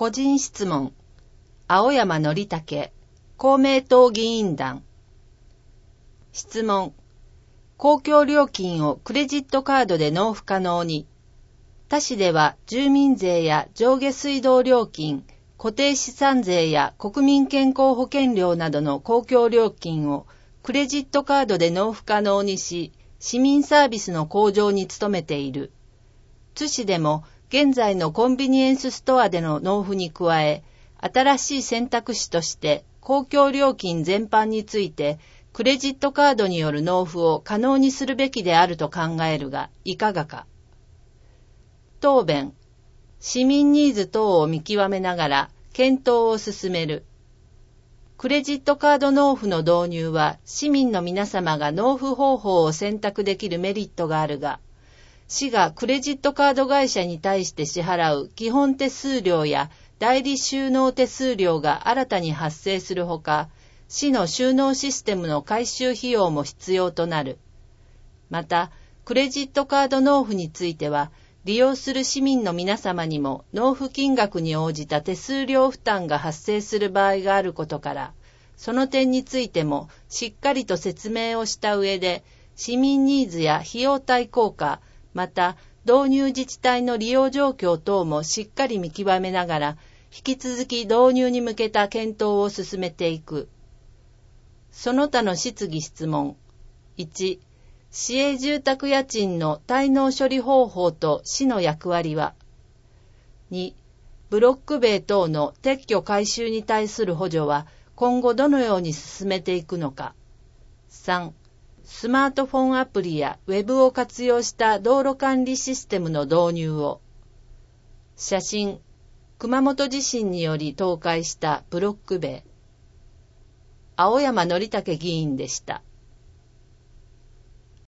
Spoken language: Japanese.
個人質問。青山則武、公明党議員団。質問。公共料金をクレジットカードで納付可能に。他市では住民税や上下水道料金、固定資産税や国民健康保険料などの公共料金をクレジットカードで納付可能にし、市民サービスの向上に努めている。津市でも現在のコンビニエンスストアでの納付に加え、新しい選択肢として公共料金全般についてクレジットカードによる納付を可能にするべきであると考えるが、いかがか。答弁。市民ニーズ等を見極めながら検討を進める。クレジットカード納付の導入は市民の皆様が納付方法を選択できるメリットがあるが、市がクレジットカード会社に対して支払う基本手数料や代理収納手数料が新たに発生するほか、市の収納システムの改修費用も必要となる。また、クレジットカード納付については、利用する市民の皆様にも納付金額に応じた手数料負担が発生する場合があることから、その点についてもしっかりと説明をした上で、市民ニーズや費用対効果、また導入自治体の利用状況等もしっかり見極めながら、引き続き導入に向けた検討を進めていく。その他の質疑質問。1、市営住宅家賃の滞納処理方法と市の役割は。2、ブロック塀等の撤去改修に対する補助は今後どのように進めていくのか。3、スマートフォンアプリやウェブを活用した道路管理システムの導入を。写真、熊本地震により倒壊したブロック塀。青山則武議員でした。